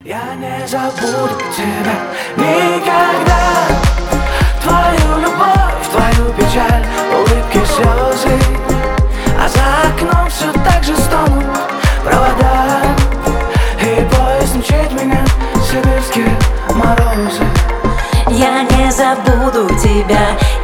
Я не забуду тебя никогда, твою любовь, твою печаль, улыбки, слезы. А за окном все так же стонут провода, и поезд мчит меня сибирские морозы. Я не забуду тебя